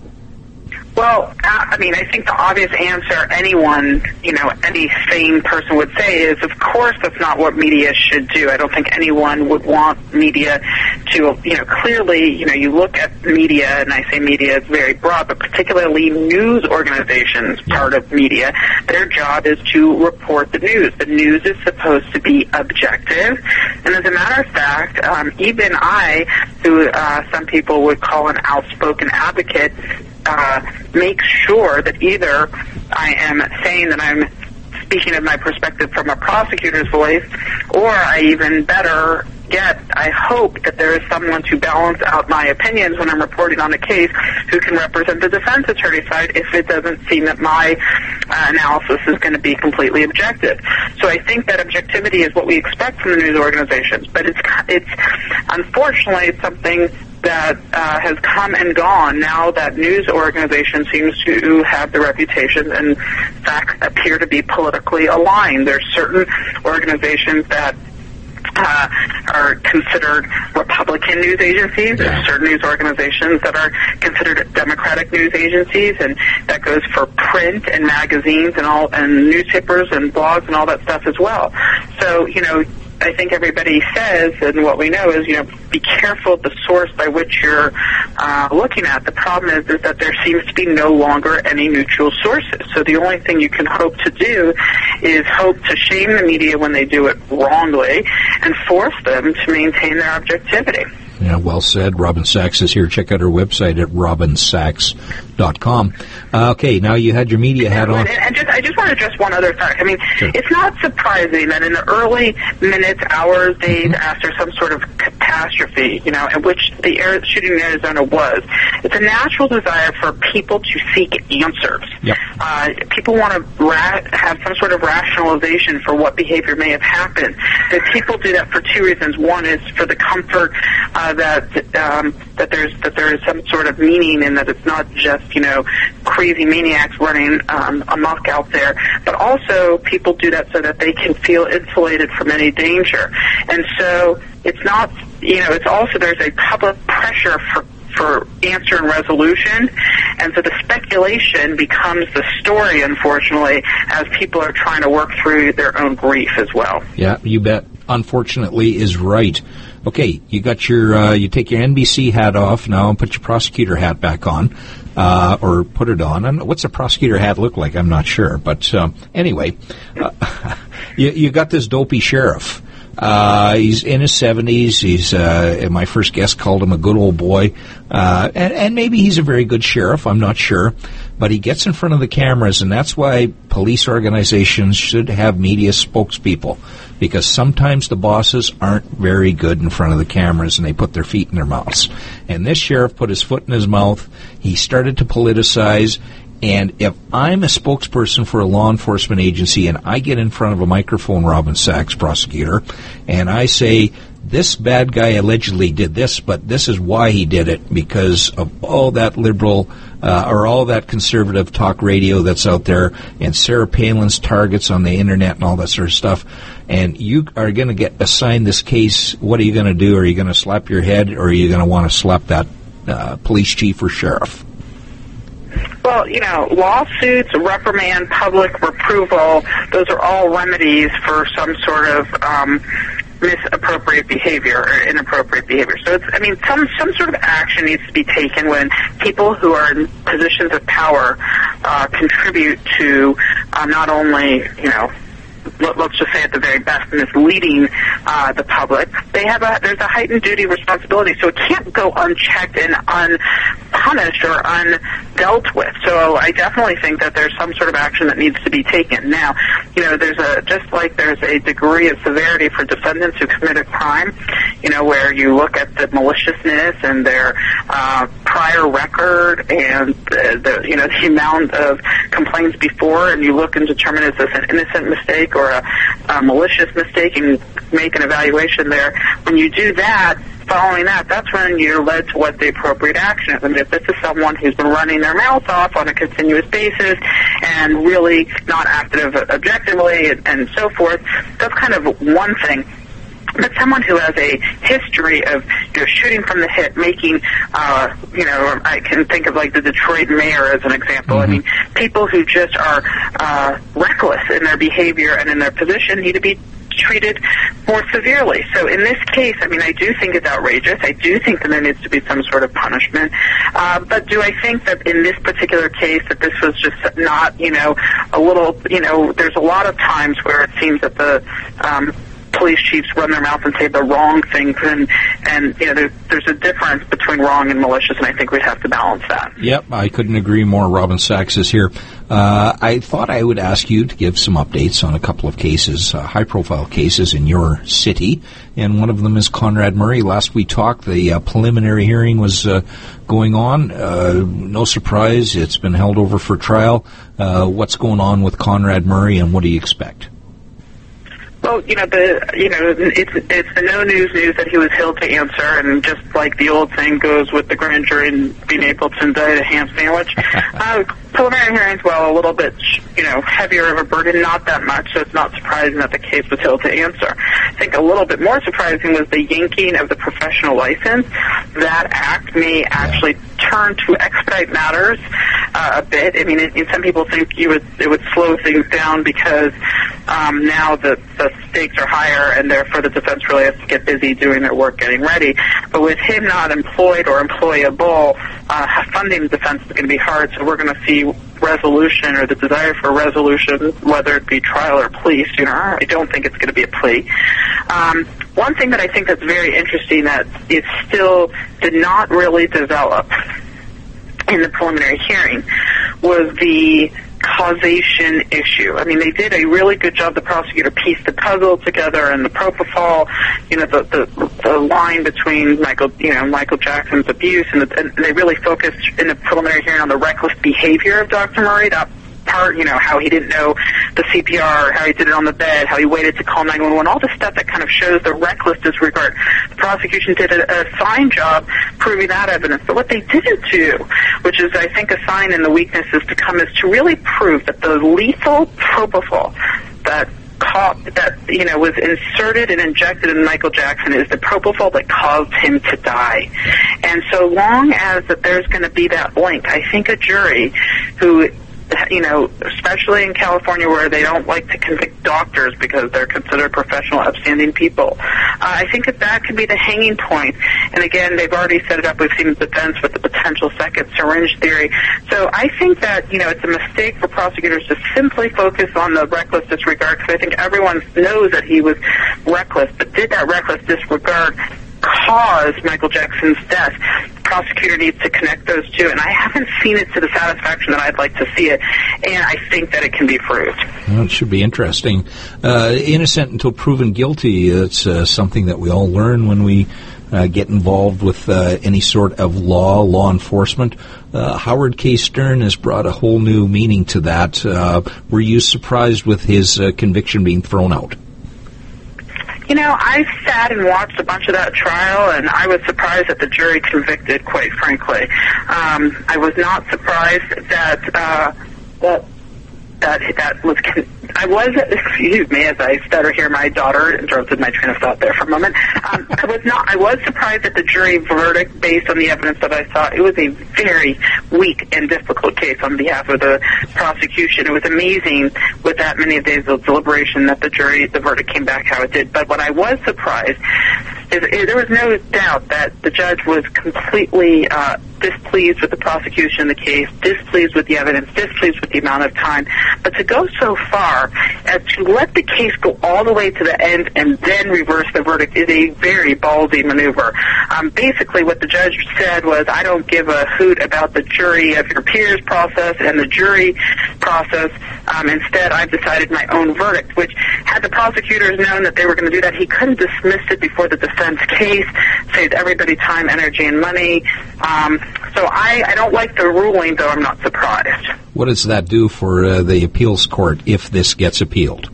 Well, I think the obvious answer anyone, any sane person would say is, of course, that's not what media should do. I don't think anyone would want media to, clearly, you look at media, and I say media is very broad, but particularly news organizations, part of media, their job is to report the news. The news is supposed to be objective. And as a matter of fact, even I, who some people would call an outspoken advocate, make sure that either I am saying that I'm speaking of my perspective from a prosecutor's voice, or I even better yet, I hope that there is someone to balance out my opinions when I'm reporting on a case who can represent the defense attorney side if it doesn't seem that my analysis is going to be completely objective. So I think that objectivity is what we expect from the news organizations, but it's unfortunately it's something that has come and gone now that news organizations seems to have the reputation and in fact appear to be politically aligned. There's certain organizations that are considered Republican news agencies. There's certain news organizations that are considered Democratic news agencies, and that goes for print and magazines and newspapers and blogs and all that stuff as well. So, I think everybody says, and what we know is, be careful of the source by which you're looking at. The problem is that there seems to be no longer any neutral sources. So the only thing you can hope to do is hope to shame the media when they do it wrongly and force them to maintain their objectivity. Yeah, well said. Robin Sachs is here. Check out her website at robinsachs.com. Okay, now you had your media hat on. And I just want to address one other fact. Sure. It's not surprising that in the early minutes, hours, days after some sort of catastrophe, in which the shooting in Arizona was, it's a natural desire for people to seek answers. Yep. People want to have some sort of rationalization for what behavior may have happened. And people do that for two reasons. One is for the comfort that there is some sort of meaning and that it's not just crazy maniacs running amok out there, but also people do that so that they can feel insulated from any danger. And so it's not it's also there's a public pressure for answer and resolution, and so the speculation becomes the story, unfortunately, as people are trying to work through their own grief as well. Yeah, you bet. Unfortunately is right. Okay, you got your, you take your NBC hat off now and put your prosecutor hat back on, or put it on. What's a prosecutor hat look like? I'm not sure. But anyway, you got this dopey sheriff. He's in his 70s. He's, my first guest called him a good old boy. And maybe he's a very good sheriff. I'm not sure. But he gets in front of the cameras, and that's why police organizations should have media spokespeople. Because sometimes the bosses aren't very good in front of the cameras, and they put their feet in their mouths. And this sheriff put his foot in his mouth. He started to politicize. And if I'm a spokesperson for a law enforcement agency and I get in front of a microphone, Robin Sachs, prosecutor, and I say, this bad guy allegedly did this, but this is why he did it, because of all that liberal or all that conservative talk radio that's out there and Sarah Palin's targets on the internet and all that sort of stuff, and you are going to get assigned this case, what are you going to do? Are you going to slap your head, or are you going to want to slap that police chief or sheriff? Well, lawsuits, reprimand, public reproval, those are all remedies for some sort of misappropriate behavior or inappropriate behavior. So it's, some sort of action needs to be taken when people who are in positions of power contribute to not only, let's just say at the very best, misleading the public, there's a heightened duty responsibility. So it can't go unchecked and unpunished or undealt with. So I definitely think that there's some sort of action that needs to be taken. Now, there's a degree of severity for defendants who commit a crime, where you look at the maliciousness and their prior record and the amount of complaints before, and you look and determine is this an innocent mistake or a malicious mistake, and make an evaluation there. When you do that, following that, that's when you're led to what the appropriate action is. I mean, if this is someone who's been running their mouth off on a continuous basis and really not acted objectively and so forth, that's kind of one thing. But someone who has a history of shooting from the hip, making I can think of like the Detroit mayor as an example. I mean, people who just are reckless in their behavior and in their position need to be treated more severely. So in this case, I mean, I do think it's outrageous. I do think that there needs to be some sort of punishment. But do I think that in this particular case that this was just not, a little, there's a lot of times where it seems that the police chiefs run their mouth and say the wrong things, and there's a difference between wrong and malicious, and I think we'd have to balance that. Yep, I couldn't agree more. Robin Sachs is here. I thought I would ask you to give some updates on a couple of cases, high-profile cases in your city, and one of them is Conrad Murray. Last we talked, the preliminary hearing was going on. No surprise, it's been held over for trial. What's going on with Conrad Murray, and what do you expect? Well, it's the no news that he was held to answer, and just like the old saying goes with the grand jury and being able to indict a ham sandwich. Preliminary hearings, well, a little bit, heavier of a burden, not that much, so it's not surprising that the case was held to answer. I think a little bit more surprising was the yanking of the professional license. That act may actually turn to expedite matters a bit. I mean, some people think it would slow things down because now the stakes are higher, and therefore the defense really has to get busy doing their work, getting ready. But with him not employed or employable, funding the defense is going to be hard, so we're going to see resolution or the desire for resolution, whether it be trial or plea sooner. I don't think it's going to be a plea. One thing that I think that's very interesting that it still did not really develop in the preliminary hearing was the causation issue. I mean, they did a really good job. The prosecutor pieced the puzzle together, and the propofol, the line between Michael Jackson's abuse, and they really focused in the preliminary hearing on the reckless behavior of Dr. Murray. That part, how he didn't know the CPR, how he did it on the bed, how he waited to call 911, all the stuff that kind of shows the reckless disregard. The prosecution did a fine job proving that evidence. But what they didn't do, which is, I think, a sign in the weaknesses to come, is to really prove that the lethal propofol that was inserted and injected in Michael Jackson is the propofol that caused him to die. And so long as that there's going to be that link, I think a jury who, especially in California where they don't like to convict doctors because they're considered professional, upstanding people, I think that could be the hanging point. And again, they've already set it up. We've seen the defense with the potential second syringe theory. So I think that, it's a mistake for prosecutors to simply focus on the reckless disregard, because I think everyone knows that he was reckless, but did that reckless disregard cause Michael Jackson's death? The prosecutor needs to connect those two, and I haven't seen it to the satisfaction that I'd like to see it, and I think that it can be proved. Well, it should be interesting. Innocent until proven guilty, it's something that we all learn when we get involved with any sort of law enforcement. Howard K. Stern has brought a whole new meaning to that. Were you surprised with his conviction being thrown out? I sat and watched a bunch of that trial, and I was surprised that the jury convicted, quite frankly. I was not surprised that was... I was, excuse me, as I stutter here, my daughter interrupted my train of thought there for a moment. I was surprised at the jury verdict based on the evidence that I saw. It was a very weak and difficult case on behalf of the prosecution. It was amazing with that many days of deliberation that the verdict came back how it did. But what I was surprised there was no doubt that the judge was completely displeased with the prosecution in the case, displeased with the evidence, displeased with the amount of time. But to go so far as to let the case go all the way to the end and then reverse the verdict is a very ballsy maneuver. Basically, what the judge said was, I don't give a hoot about the jury of your peers process and the jury process. Instead, I've decided my own verdict, which had the prosecutors known that they were going to do that, he could have dismissed it before the defense case, saved everybody time, energy, and money. So I don't like the ruling, though I'm not surprised. What does that do for the appeals court if this gets appealed?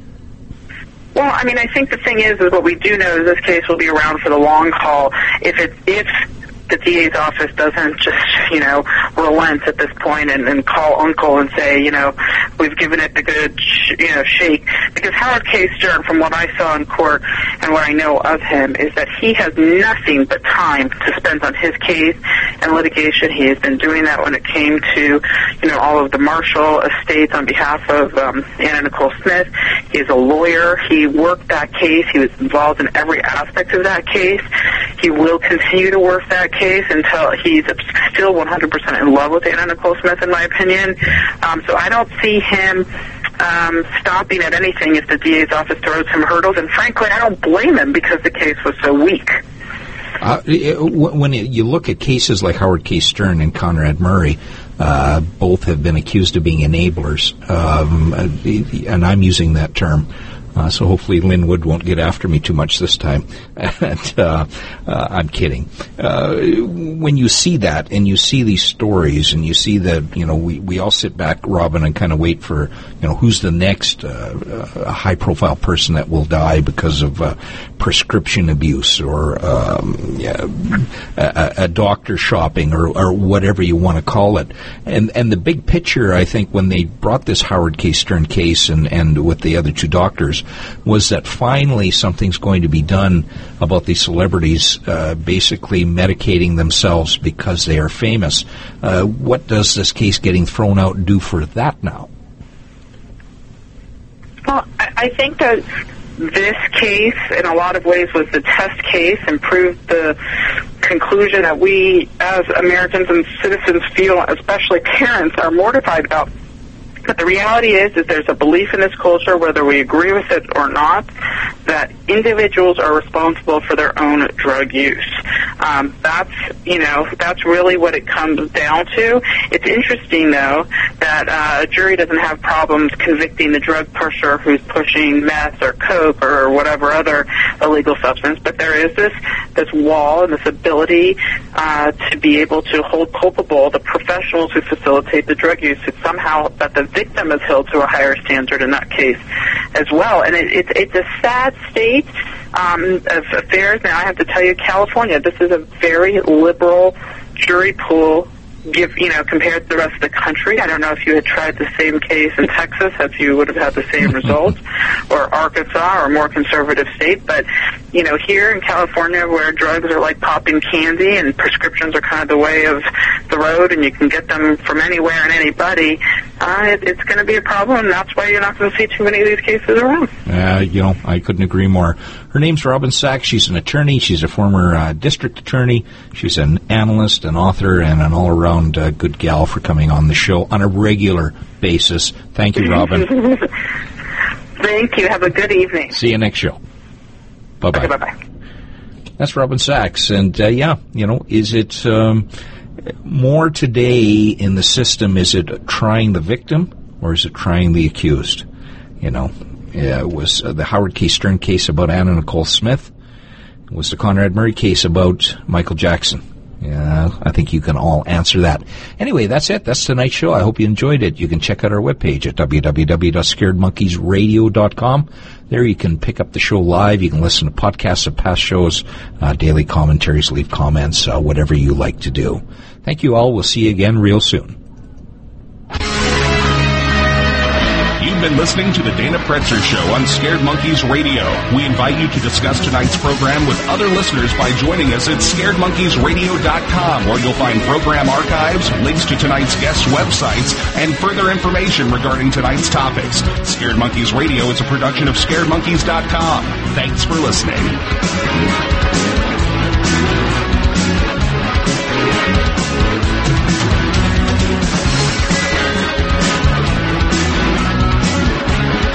Well, I mean, I think the thing is what we do know is this case will be around for the long haul. If the DA's office doesn't just, relent at this point and call Uncle and say, we've given it the good, shake. Because Howard K. Stern, from what I saw in court and what I know of him, is that he has nothing but time to spend on his case and litigation. He has been doing that when it came to, all of the Marshall estates on behalf of Anna Nicole Smith. He's a lawyer. He worked that case. He was involved in every aspect of that case. He will continue to work that case until he's still 100% in love with Anna Nicole Smith, in my opinion. So I don't see him stopping at anything if the DA's office throws him hurdles. And frankly, I don't blame him because the case was so weak. When you look at cases like Howard K. Stern and Conrad Murray, both have been accused of being enablers, and I'm using that term. So hopefully Linwood won't get after me too much this time. And, I'm kidding. When you see that and you see these stories and you see that, we all sit back, Robin, and kind of wait for, who's the next high-profile person that will die because of prescription abuse or a doctor shopping or whatever you want to call it. And the big picture, I think, when they brought this Howard K. Stern case and with the other two doctors, was that finally something's going to be done about these celebrities basically medicating themselves because they are famous. What does this case getting thrown out do for that now? Well, I think that this case, in a lot of ways, was the test case and proved the conclusion that we, as Americans and citizens, feel, especially parents, are mortified about. But the reality is there's a belief in this culture, whether we agree with it or not, that individuals are responsible for their own drug use. That's really what it comes down to. It's interesting, though, that a jury doesn't have problems convicting the drug pusher who's pushing meth or coke or whatever other illegal substance, but there is this wall and this ability to be able to hold culpable the professionals who facilitate the drug use. It's somehow that the victim is held to a higher standard in that case as well. And it's a sad state of affairs. Now, I have to tell you, California, this is a very liberal jury pool compared to the rest of the country. I don't know if you had tried the same case in Texas, if you would have had the same results, or Arkansas, or a more conservative state. But, here in California, where drugs are like popping candy and prescriptions are kind of the way of the road and you can get them from anywhere and anybody, it's going to be a problem, and that's why you're not going to see too many of these cases around. I couldn't agree more. Her name's Robin Sachs. She's an attorney. She's a former district attorney. She's an analyst, an author, and an all-around good gal for coming on the show on a regular basis. Thank you, Robin. Thank you. Have a good evening. See you next show. Bye-bye. Okay, bye-bye. That's Robin Sachs. And, is it more today in the system, is it trying the victim or is it trying the accused? It was the Howard K. Stern case about Anna Nicole Smith. It was the Conrad Murray case about Michael Jackson. Yeah, I think you can all answer that. Anyway, that's it. That's tonight's show. I hope you enjoyed it. You can check out our webpage at www.scaredmonkeysradio.com. There you can pick up the show live. You can listen to podcasts of past shows, daily commentaries, leave comments, whatever you like to do. Thank you all. We'll see you again real soon. You've been listening to the Dana Pretzer Show on Scared Monkeys Radio. We invite you to discuss tonight's program with other listeners by joining us at scaredmonkeysradio.com, where you'll find program archives, links to tonight's guests' websites, and further information regarding tonight's topics. Scared Monkeys Radio is a production of scaredmonkeys.com. Thanks for listening.